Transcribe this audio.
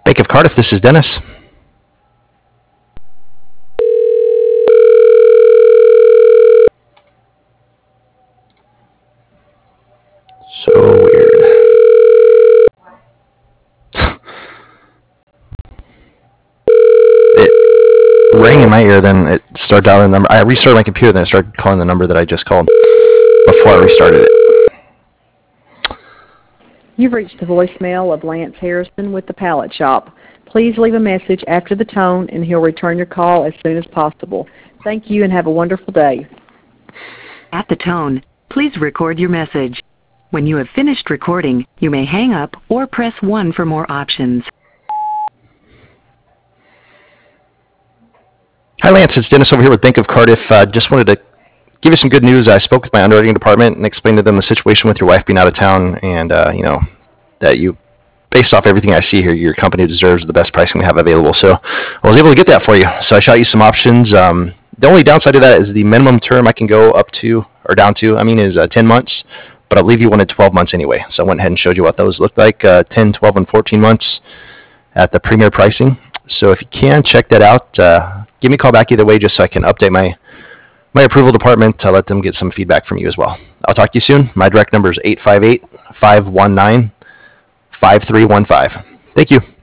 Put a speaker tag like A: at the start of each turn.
A: Bank of Cardiff, this is Dennis. So weird. It rang in my ear, then it started dialing the number. I restarted my computer, then it started calling the number that I just called before I restarted it.
B: You've reached the voicemail of Lance Harrison with the Pallet Shop. Please leave a message after the tone, and he'll return your call as soon as possible. Thank you, and have a wonderful day.
C: At the tone, please record your message. When you have finished recording, you may hang up or press 1 for more options.
A: Hi, Lance. It's Dennis over here with Bank of Cardiff. Just wanted to give you some good news. I spoke with my underwriting department and explained to them the situation with your wife being out of town, and that you, based off everything I see here, your company deserves the best pricing we have available. So I was able to get that for you. So I shot you some options. The only downside of that is the minimum term I can go up to or down to, is 10 months, but I believe you wanted 12 months anyway. So I went ahead and showed you what those looked like, 10, 12, and 14 months at the premier pricing. So if you can, check that out. Give me a call back either way just so I can update my approval department to let them get some feedback from you as well. I'll talk to you soon. My direct number is 858-519-5315. Thank you.